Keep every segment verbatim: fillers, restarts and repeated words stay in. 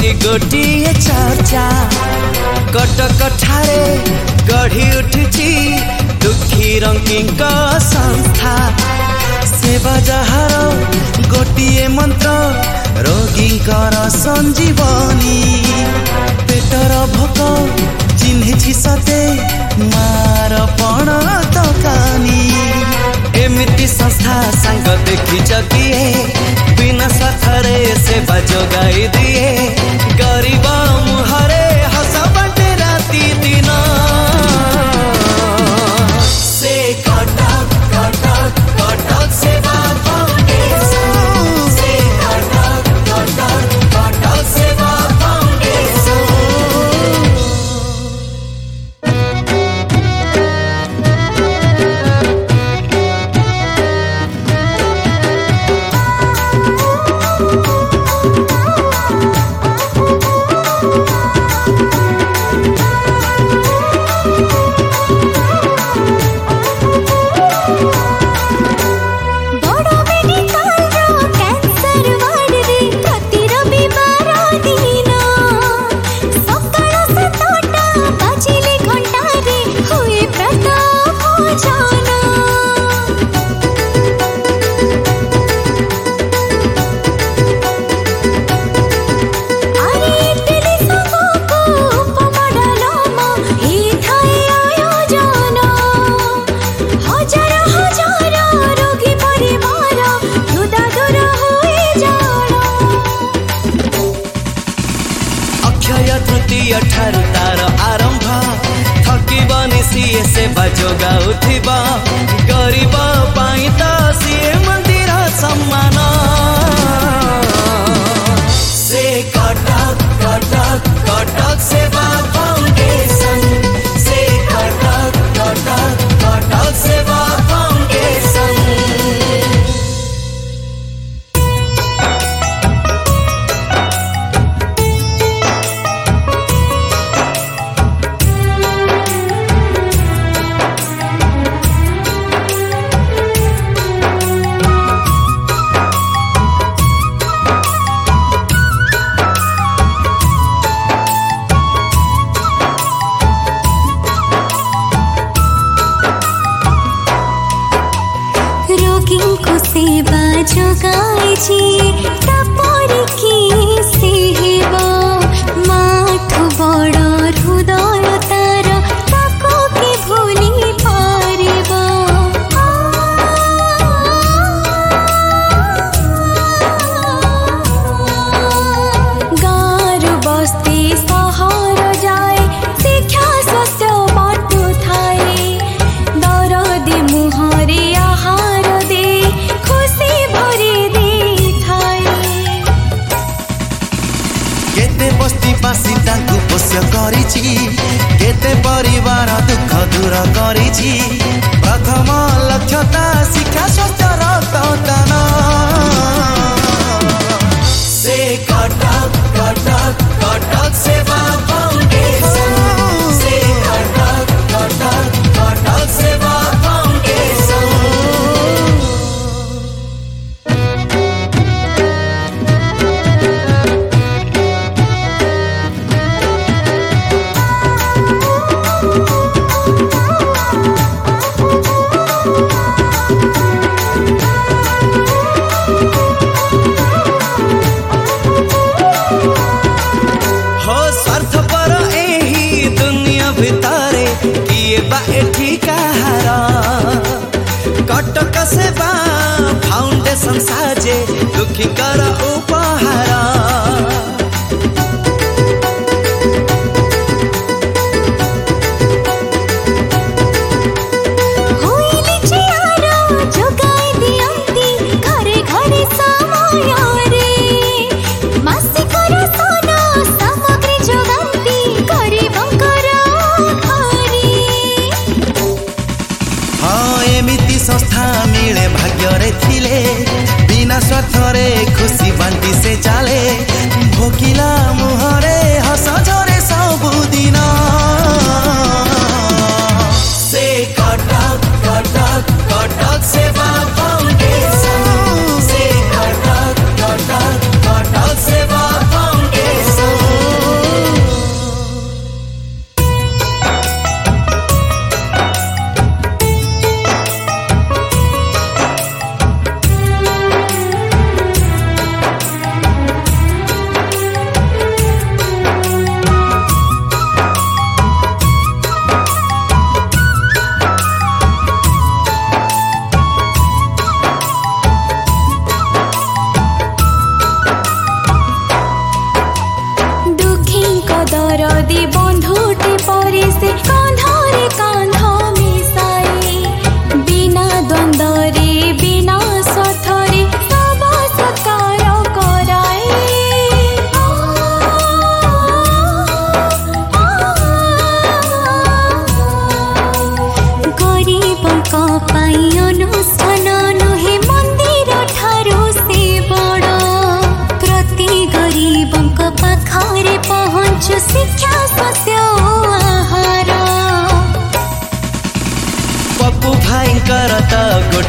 उठी गोटिए चर्चा कटक ठारे गढ़ी उठी दुखी रंकीଙ୍କ संस्था सेवा जहार गोटिए मंत्र रोगींकर संजीवनी पेटर भोक चिन्हिछि सते मार पण तकानी एमिति संस्था संग देखी किए बिना साथरे सेवा जोगाई दिए गरीब मुहरे हस बाटे राति दिन से कटक कटक कटक सेवा फाउंडेशन से कटक कटक कटक सेवा फाउंडेशन। तृतीय ठारू तार आरंभ थकिबनी सीए सेवा जोगा उठिबा गरीब पाई तो सीए मंदिर सम्मान से कटक कटक कटक सेवा फाउंडेशन से कटक कटक कटक सेवा फाउंडेशन। सेवा जोगाइछि तापरि की सेवा माठु बड़ हृदय तार ताको के भूली पारिबा गार बस्ती सहर जाए शिक्षा स्वस्थ बाटो थाए दरदी मुहरे आहार दे खुशी भरी दी थाए केते बस्ती बासी तांकु पोष्य करिछि केते परिवार दुख दूर करिछि प्रथम लक्ष्यता शिक्षा स्वास्थ्य रक्तदान से कटक कटक कटक सेवा फाउंडेशन से कटक कटक कटक सेवा फाउंडेशन। कटक सेवा फाउंडेशन साजे दुखी कर उपहार संस्था मिले भाग्य थिले बिना स्वार्थरे खुशी बांटी से चले भोकिला मुहरे हस झरे सबुदिन से कटक कटक कटक सेवा फाउंडेशन से कटक कटक कटक सेवा फाउंडेशन।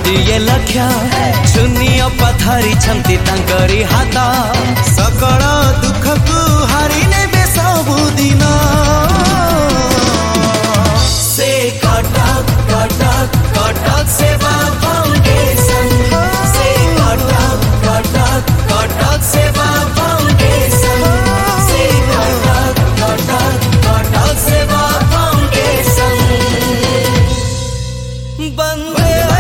गोटिए लक्ष्य शून्य पथरी छंती तांकरी हाथ सकल दुख को हारी नेबे सबुदिन से कटक कटक कटक सेवा फाउंडेशन से कटक कटक कटक सेवा फाउंडेशन से कटक कटक कटक सेवा फाउंडेशन बंदे